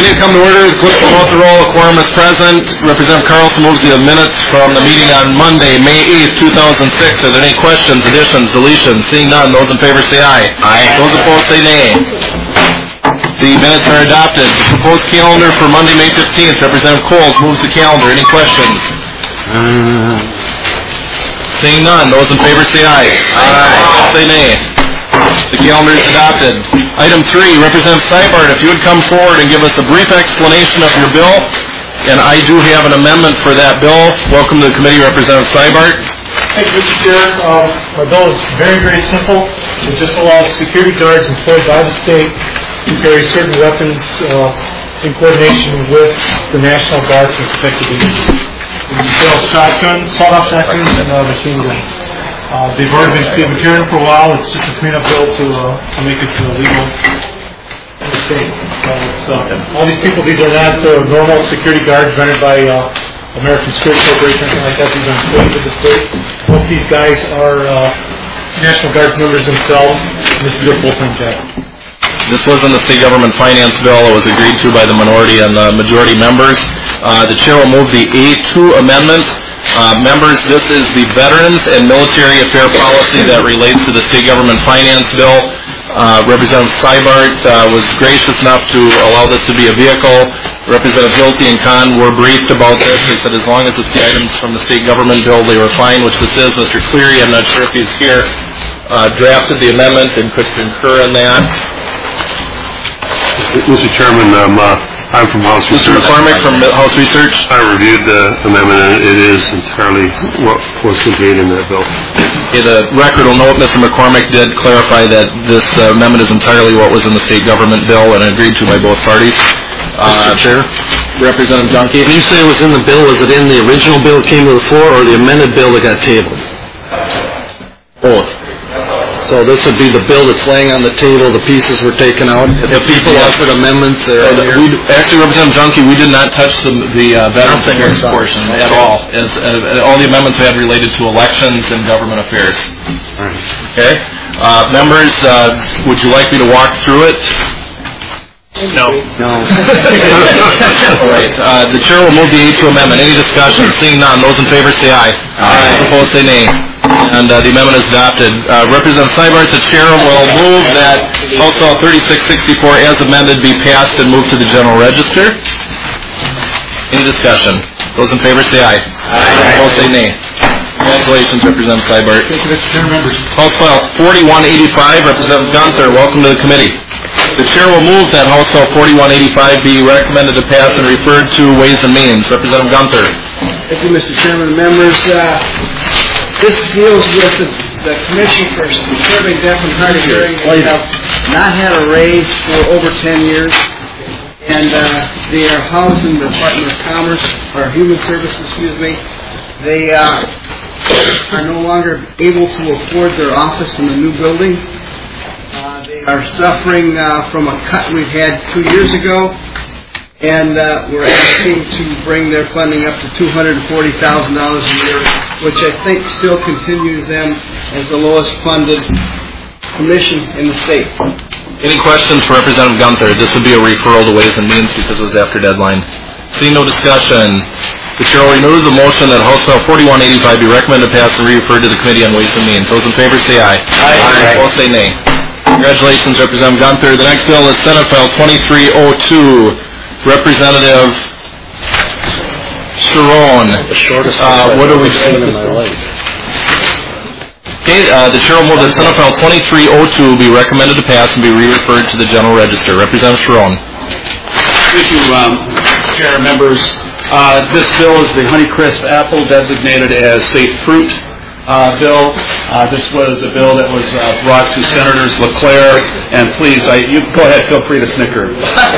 Meeting come to order. Clerk will call the roll. A quorum is present. Representative Carlson moves the minutes from the meeting on Monday, May 8th, 2006. Are there any questions, additions, deletions? Seeing none, those in favor say aye. Aye. Those opposed say nay. The minutes are adopted. The proposed calendar for Monday, May 15th. Representative Coles moves the calendar. Any questions? Seeing none, those in favor say aye. Aye. Say nay. The calendar is adopted. Item 3, Representative Seibert, if you would come forward and give us a brief explanation of your bill. And I do have an amendment for that bill. Welcome to the committee, Representative Seibert. Thank you, Mr. Chair. My bill is very, very simple. It just allows security guards employed by the state to carry certain weapons in coordination with the National Guard for protected uses. We sell shotguns, sawed-off shotguns, and machine guns. They've already been carrying for a while. It's just a cleanup bill to make it legal in the state. So all these people, these are not normal security guards rented by American Security Corporation or anything like that. These are employees of the state. Most of these guys are National Guard members themselves, and this is their full-time job. This wasn't the state government finance bill. It was agreed to by the minority and the majority members. The chair will move the A2 amendment. Members, this is the Veterans and Military Affair Policy that relates to the state government finance bill. Representative Seibert was gracious enough to allow this to be a vehicle. Representative Hilty and Kahn were briefed about this. They said as long as it's the items from the state government bill, they were fine, which this is. Mr. Cleary, I'm not sure if he's here, drafted the amendment and could concur in that. Mr. Chairman, I'm from House Research. Mr. McCormick from House Research. I reviewed the amendment, and it is entirely what was contained in that bill. Okay, the record will note Mr. McCormick did clarify that this amendment is entirely what was in the state government bill and agreed to by both parties. Mr. Chair? Representative Dunke. When you say it was in the bill, was it in the original bill that came to the floor or the amended bill that got tabled? Both. So this would be the bill that's laying on the table, the pieces were taken out. If people offered amendments, actually, Representative Junkie, we did not touch the veteran affairs portion at all. All the amendments we had related to elections and government affairs. All right. Okay. Members, would you like me to walk through it? No. No. All right. The chair will move the A2 amendment. Any discussion? Seeing none, those in favor say aye. Aye. Those opposed say nay. And the amendment is adopted. Representative Seibert, the chair will move that House Bill 3664 as amended be passed and moved to the General Register. Any discussion? Those in favor say aye. Aye. Opposed say nay. Congratulations, Representative Seibert. Thank you, Mr. Chairman. Members. House File 4185, Representative Gunther, welcome to the committee. The chair will move that House Bill 4185 be recommended to pass and referred to Ways and Means. Representative Gunther. Thank you, Mr. Chairman. Members, this deals with the Commission for Serving Deaf and Hard of Hearing. They have not had a raise for over 10 years, and they are housed in the Department of Commerce, or Human Services, excuse me. They are no longer able to afford their office in the new building. They are suffering from a cut we've had 2 years ago, and we're asking to bring their funding up to $240,000 a year, which I think still continues them as the lowest funded commission in the state. Any questions for Representative Gunther? This would be a referral to Ways and Means because it was after deadline. Seeing no discussion, the chair will remove the motion that House Bill 4185 be recommended to pass and referred to the Committee on Ways and Means. Those in favor say aye. Aye. Opposed say nay. Congratulations, Representative Gunther. The next bill is Senate File 2302. Representative Sharon. The shortest what are we doing in my life. Okay, the chair will move that Senate File 2302 be recommended to pass and be re-referred to the General Register. Representative Sharon. Thank you, Chair, members. This bill is the Honeycrisp apple designated as state fruit bill. This was a bill that was brought to Senators LeClaire, and please, you go ahead, feel free to snicker.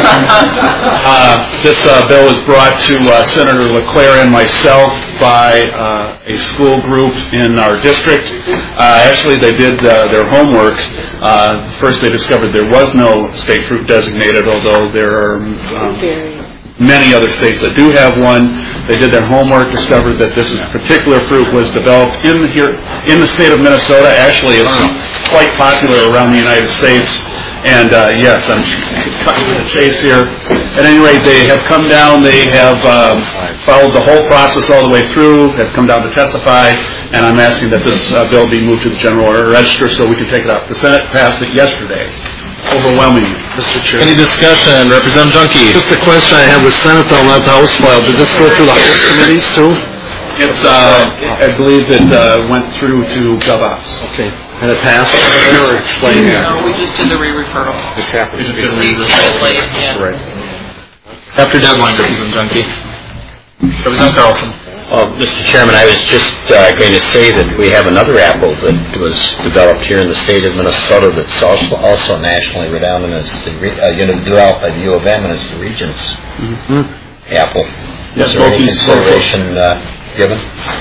This bill was brought to Senator LeClaire and myself by a school group in our district. Actually, they did their homework. First, they discovered there was no state fruit designated, although there are many other states that do have one. They did their homework, discovered that this particular fruit was developed in the state of Minnesota. Actually, it's quite popular around the United States. And yes, I'm cutting to the chase here. At any rate, they have come down. They have followed the whole process all the way through, have come down to testify, and I'm asking that this bill be moved to the General Register so we can take it up. The Senate passed it yesterday, overwhelmingly. Mr. Chair. Any discussion? Representative Junkie. Just a question I have with Senate bill, not the House file. Did this go through the House committees too? It's, I believe it went through to GovOps. Okay. And it passed? Or explain that? No, we just did the re-referral. This happens to be Right. After deadline, Representative Junkie. Representative Carlson. Mr. Chairman, I was just going to say that we have another apple that was developed here in the state of Minnesota that's also nationally renowned as developed by the U of M and it's the Regents apple. Yes, is there any consideration given?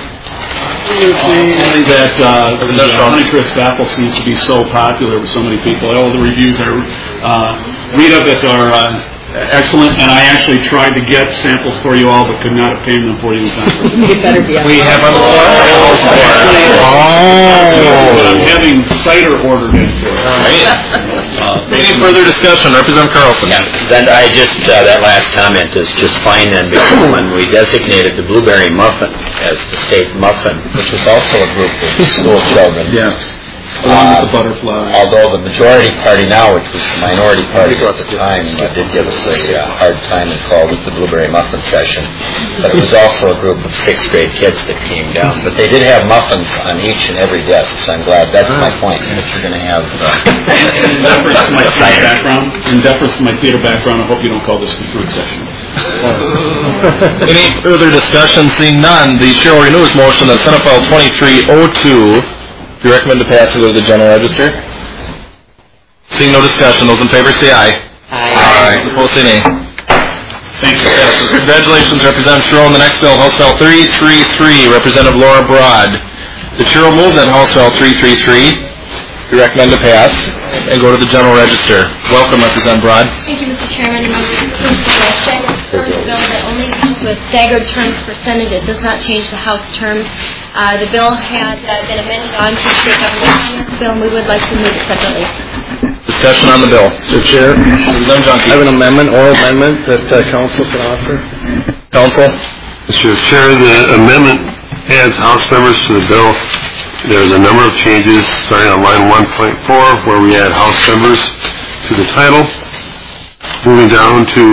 Only that the Honeycrisp apple seems to be so popular with so many people. All the reviews I read of it are excellent, and I actually tried to get samples for you all, but could not obtain them for you in time. We have a But I'm having cider ordered in for it. Any further discussion? Representative Carlson. Yeah, then I just, that last comment is just fine then, because when we designated the blueberry muffin as the state muffin, which was also a group of school children. Yes. Along with the butterfly. Although the majority party now, which was the minority party at the time, did give us a hard time and called it the Blueberry Muffin Session. But it was also a group of 6th grade kids that came down. But they did have muffins on each and every desk, so I'm glad. That's my point, that you're going to have... In deference to my theater background, I hope you don't call this the fruit session. Any further discussion? Seeing none, the chair will renew his motion that Senate File 2302 be recommended to pass it to the General Register. Seeing no discussion, those in favor say aye. Aye. Those opposed say nay. Thank you. Congratulations, Representative Sharon. The next bill, House File 333, Representative Laura Broad. The chair will move that House File 333 be recommended to pass and go to the General Register. Welcome, Representative Broad. Thank you, Mr. Chairman. This is a staggered terms bill that only comes with staggered terms percentage. It does not change the House terms. The bill has been amended on to state government finance bill, and we would like to move it separately. Discussion on the bill. Mr. Chair, I have an amendment, oral amendment that Council can offer. Council? Mr. Chair, the amendment adds House members to the bill. There's a number of changes starting on line 1.4 where we add House members to the title. Moving down to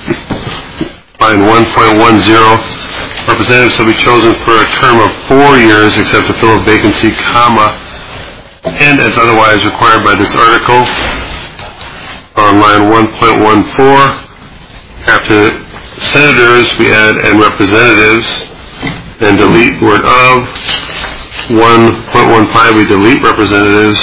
line 1.10, representatives will be chosen for a term of 4 years except to fill a vacancy, comma, and as otherwise required by this article. On line 1.14, after senators, we add and representatives, then delete word of. 1.15, we delete representatives.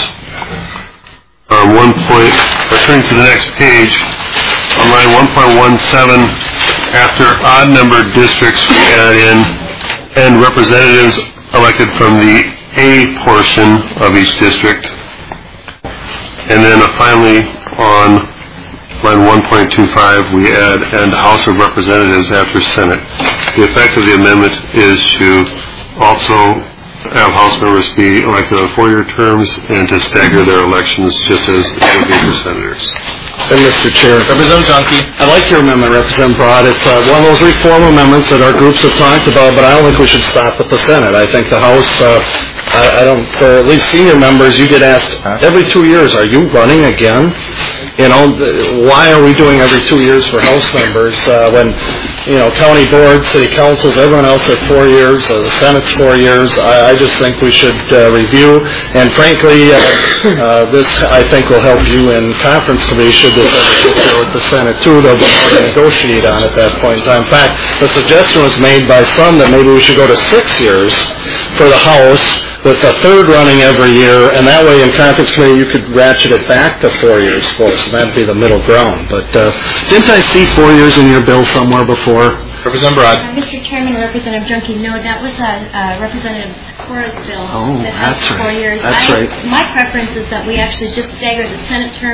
Turning to the next page, on line 1.17, after odd-numbered districts, we add in and representatives elected from the A portion of each district. And then finally, on line 1.25, we add and House of Representatives after Senate. The effect of the amendment is to also have House members be elected on 4-year terms and to stagger their elections just as it would be for senators. And Mr. Chair, Representative Junkie. I like your amendment, Representative Broad. It's one of those reform amendments that our groups have talked about, but I don't think we should stop at the Senate. I think the House, for at least senior members, you get asked every 2 years, are you running again? You know, why are we doing every 2 years for House members when, you know, county boards, city councils, everyone else at 4 years, the Senate's 4 years? I just think we should review, and frankly, this, I think, will help you in conference committee should this ever go with the Senate, too. They'll be able to negotiate on at that point in time. In fact, the suggestion was made by some that maybe we should go to 6 years for the House, with the third running every year, and that way in conference committee you could ratchet it back to 4 years for us, and that'd be the middle ground. But didn't I see 4 years in your bill somewhere before? Representative Broad. Mr. Chairman, Representative Junkie, no, that was Representative Cora's bill. Oh, that has that's right. 4 years. That's right. My preference is that we actually just stagger the Senate terms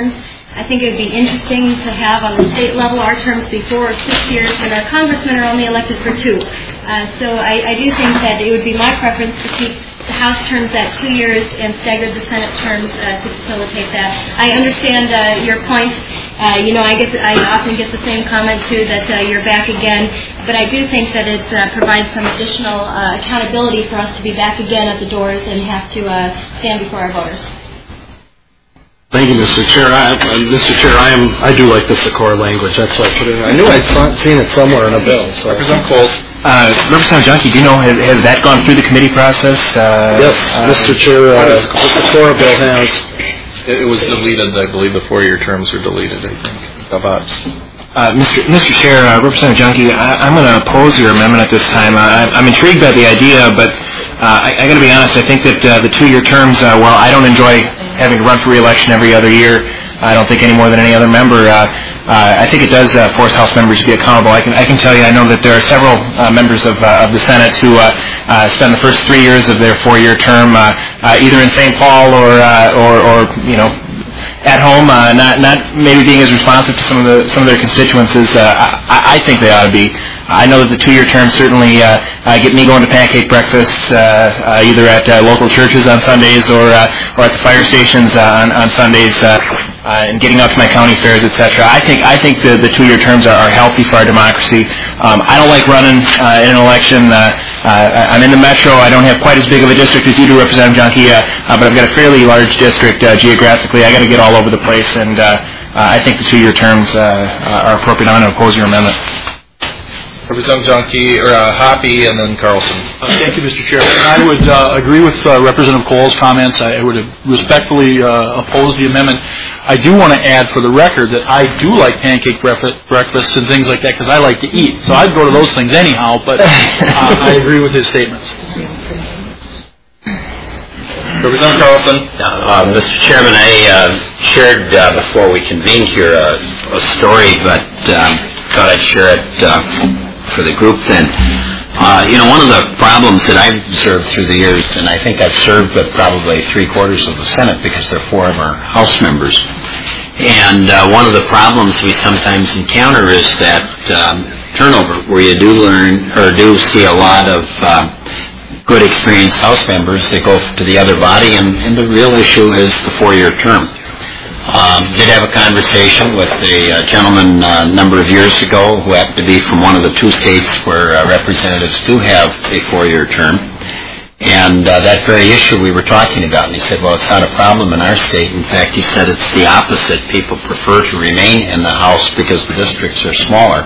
I think it would be interesting to have on the state level our terms be 4 or 6 years, and our congressmen are only elected for 2. So I do think that it would be my preference to keep the House terms at 2 years and stagger the Senate terms to facilitate that. I understand your point. I often get the same comment too, that you're back again. But I do think that it provides some additional accountability for us to be back again at the doors and have to stand before our voters. Thank you, Mr. Chair. I do like the Socorro language. That's why I put it in. I knew I'd seen it somewhere in a bill. So. Representative Coles. Representative Junkie, do you know, has that gone through the committee process? Yes, Mr. Chair, the Socorro bill has. It was deleted, I believe the 4-year terms were deleted, I think. How about? Mr. Chair, Representative Junkie, I'm going to oppose your amendment at this time. I'm intrigued by the idea, but I got to be honest, I think that the 2-year terms, while I don't enjoy having to run for re-election every other year, I don't think any more than any other member. I think it does force House members to be accountable. I can tell you, I know that there are several members of the Senate who spend the first 3 years of their 4-year term either in St. Paul or at home, not maybe being as responsive to some of their constituents as I think they ought to be. I know that the 2-year terms certainly get me going to pancake breakfasts either at local churches on Sundays or at the fire stations on Sundays and getting out to my county fairs, etc. I think the 2-year terms are healthy for our democracy. I don't like running in an election. I'm in the metro. I don't have quite as big of a district as you do, Representative Junkie, but I've got a fairly large district geographically. I got to get all over the place, and I think the 2-year terms are appropriate. I'm going to oppose your amendment. Representative Junkie, Hoppe, and then Carlson. Thank you, Mr. Chair. I would agree with Representative Cole's comments. I would respectfully oppose the amendment. I do want to add for the record that I do like pancake breakfasts and things like that because I like to eat. So I'd go to those things anyhow, but I agree with his statements. Representative Carlson. Mr. Chairman, I shared before we convened here a story, but thought I'd share it for the group then. One of the problems that I've observed through the years, and I think I've served with probably 3/4 of the Senate because they're former House members, and one of the problems we sometimes encounter is that turnover, where you do learn or do see a lot of good experienced House members that go to the other body, and the real issue is the 4-year term. Did have a conversation with a gentleman a number of years ago who happened to be from one of the 2 states where representatives do have a 4-year term. And that very issue we were talking about, and he said, well, it's not a problem in our state. In fact, he said it's the opposite. People prefer to remain in the House because the districts are smaller.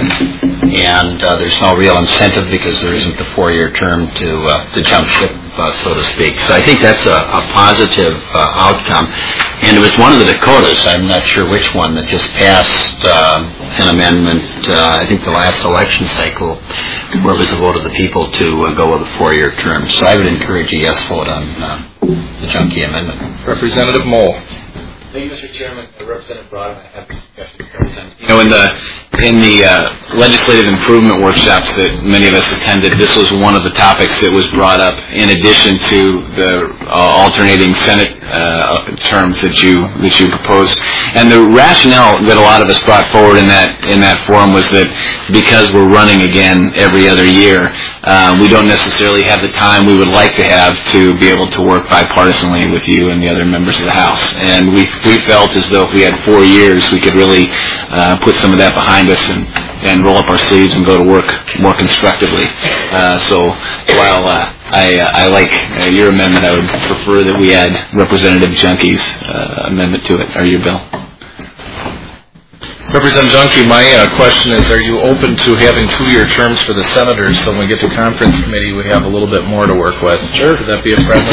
And there's no real incentive because there isn't the 4-year term to jump ship, so to speak. So I think that's a positive outcome. And it was one of the Dakotas, I'm not sure which one, that just passed an amendment, I think the last election cycle, where it was a vote of the people to go with a 4-year term. So I would encourage a yes vote on the Junkie amendment. Representative Mole. Thank you, Mr. Chairman. Representative Broad and I have this discussion several times. In the legislative improvement workshops that many of us attended, this was one of the topics that was brought up in addition to the alternating Senate terms that you proposed. And the rationale that a lot of us brought forward in that forum was that because we're running again every other year, we don't necessarily have the time we would like to have to be able to work bipartisanly with you and the other members of the House. And we felt as though if we had 4 years, we could really put some of that behind us and roll up our sleeves and go to work more constructively. So while I like your amendment, I would prefer that we add Representative Junkie's amendment to it, or your bill. Representative Junkie, my question is, are you open to having 2-year terms for the senators so when we get to conference committee we have a little bit more to work with? Sure. Could that be a friendly?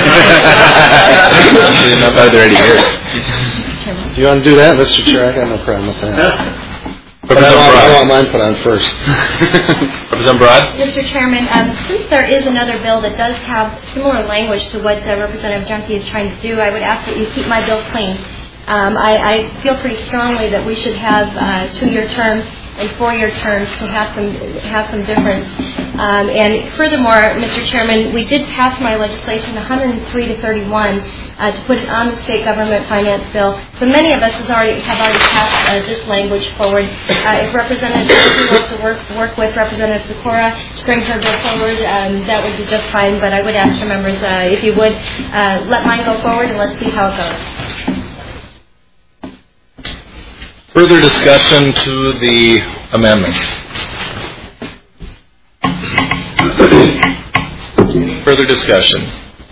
Are there any here? Do you want to do that, Mr. Chair? I got no problem with that. But I want mine put on first. Representative Broad? Mr. Chairman, since there is another bill that does have similar language to what Representative Junkie is trying to do, I would ask that you keep my bill clean. I feel pretty strongly that we should have 2-year terms and 4-year terms to have some difference. And furthermore, Mr. Chairman, we did pass my legislation 103 to 31 to put it on the state government finance bill. So many of us have already passed this language forward. If Representative Murphy wants to work with Representative Sikora to bring her bill forward, that would be just fine. But I would ask your members if you would let mine go forward and let's see how it goes. Further discussion to the amendment. Further discussion.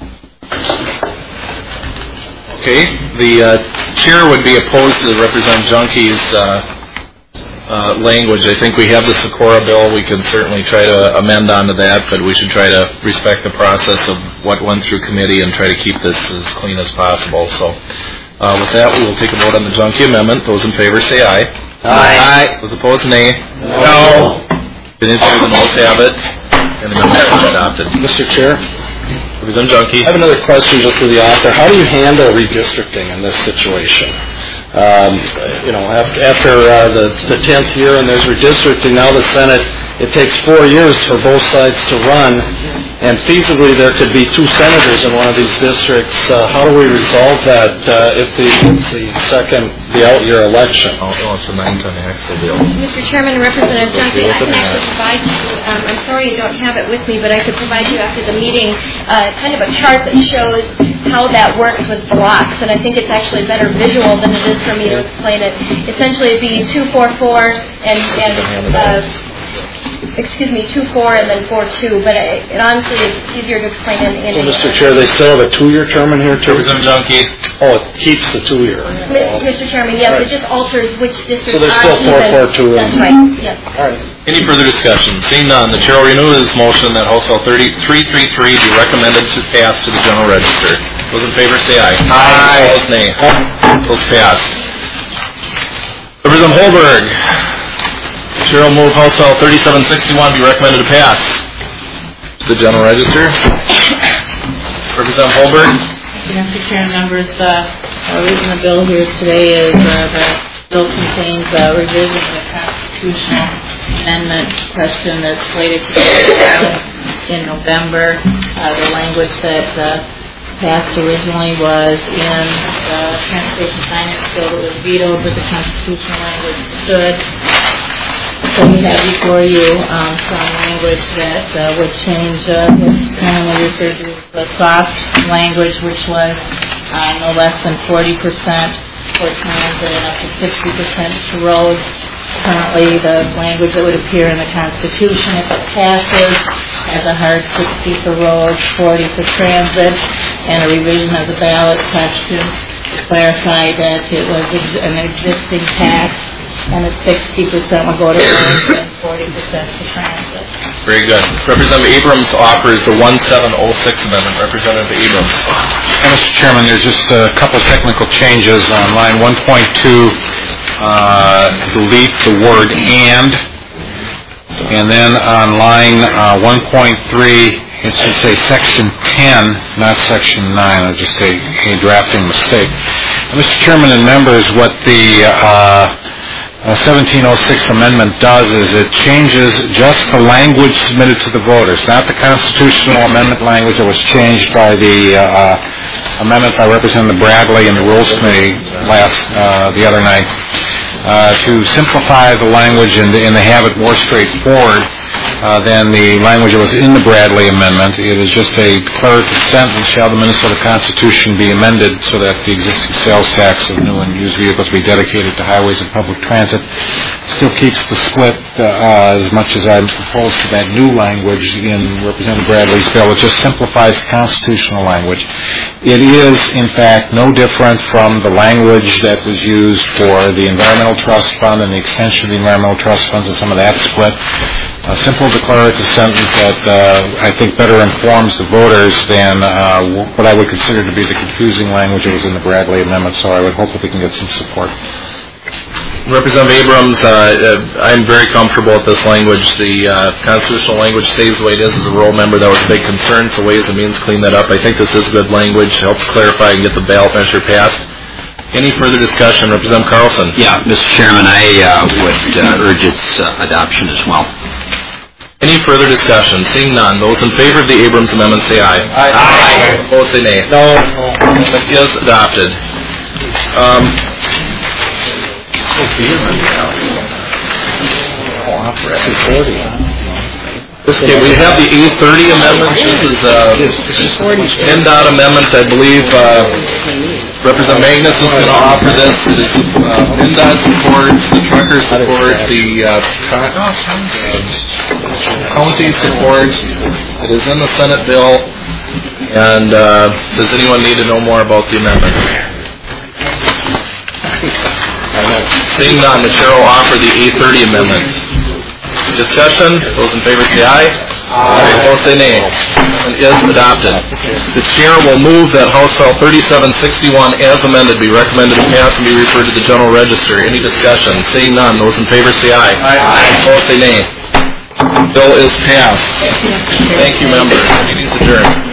Okay, the chair would be opposed to Representative Junke's language. I think we have the Sikora bill. We can certainly try to amend onto that, but we should try to respect the process of what went through committee and try to keep this as clean as possible. So with that, we will take a vote on the Junke amendment. Those in favor say aye. Aye. Those opposed, nay. No. The noes have it, and the amendment is adopted. Mr. Chair? Representative Junke. I have another question just for the author. How do you handle redistricting in this situation? After the 10th year and there's redistricting, now the Senate, it takes 4 years for both sides to run, and feasibly there could be 2 senators in one of these districts. How do we resolve that if the out-year election? Oh, it's a 9-10 axle deal. Mr. Chairman, Representative Junke, I can actually provide you, I'm sorry you don't have it with me, but I could provide you after the meeting kind of a chart that shows how that works with blocks, and I think it's actually better visual than it is for me to explain it. Essentially, it'd be 2-4-4 and 2-4 and then 4-2, but honestly, it's easier to explain in So, Mr. Chair, they still have a 2-year term in here, too? Representative Junke. Oh, it keeps the 2-year. Mr. Chairman, yes, right. It just alters which districts so there's still 4-4-2. That's right, yes. All right. Any further discussion? Seeing none, the chair will renew his motion that House Bill 3333 be recommended to pass to the General Register. Those in favor say aye. Aye. Opposed, nay. Those passed. Representative Holberg. The chair will move House Bill 3761 be recommended to pass to the General Register. Representative Holberg. Mr. Chair, members, the reason the bill here today is the bill contains a revision of the constitutional amendment question that's slated to be in November. The language that passed originally was in the Transportation Finance Bill that was vetoed, but the constitutional language stood. So we have before you some language that would change what's commonly referred to as the soft language, which was no less than 40% for transit and up to 60% to roads. Currently, the language that would appear in the Constitution, if it passes, has a hard 60 for roads, 40 for transit, and a revision of the ballot question to clarify that it was an existing tax, and that 60% will go to roads and 40% to transit. Very good. Representative Abrams offers the 1706 amendment. Representative Abrams. Mr. Chairman, there's just a couple of technical changes on line 1.2. Delete the word and then on line 1.3 it should say section 10, not section 9. It's just a drafting mistake. Mr. Chairman and members, what the 1706 amendment does is it changes just the language submitted to the voters, not the constitutional amendment language that was changed by the amendment by Representative Bradley in the Rules Committee the other night, to simplify the language and have it more straightforward than the language that was in the Bradley amendment. It is just a declarative sentence: shall the Minnesota Constitution be amended so that the existing sales tax of new and used vehicles be dedicated to highways and public transit. Still keeps the split as much as I'm opposed to that new language in Representative Bradley's bill. It just simplifies the constitutional language. It is, in fact, no different from the language that was used for the Environmental Trust Fund and the extension of the Environmental Trust Funds and some of that split. A simple declarative sentence that I think better informs the voters than what I would consider to be the confusing language that was in the Bradley amendment, so I would hope that we can get some support. Representative Abrams, I'm very comfortable with this language. The constitutional language stays the way it is. As a rural member, that was a big concern, so Ways and Means clean that up. I think this is good language, helps clarify and get the ballot measure passed. Any further discussion? Representative Carlson. Yeah, Mr. Chairman, I would urge its adoption as well. Any further discussion? Seeing none, those in favor of the Abrams amendment say aye. Aye. Opposed say nay. No. Amendment is adopted. Okay, we have the A30 amendment. This is PennDOT amendment. I believe Representative Magnus is going to offer this. It is PennDOT support, the trucker support, the county support. It is in the Senate bill. And does anyone need to know more about the amendment? Seeing none, the chair will offer the A30 amendment. Discussion. Those in favor say aye. Aye. Opposed say nay. Amendment is adopted. The chair will move that House File 3761 as amended be recommended to pass and be referred to the General Register. Any discussion? Seeing none, those in favor say aye. Aye. Opposed say nay. Bill is passed. Thank you, members. Meeting is adjourned.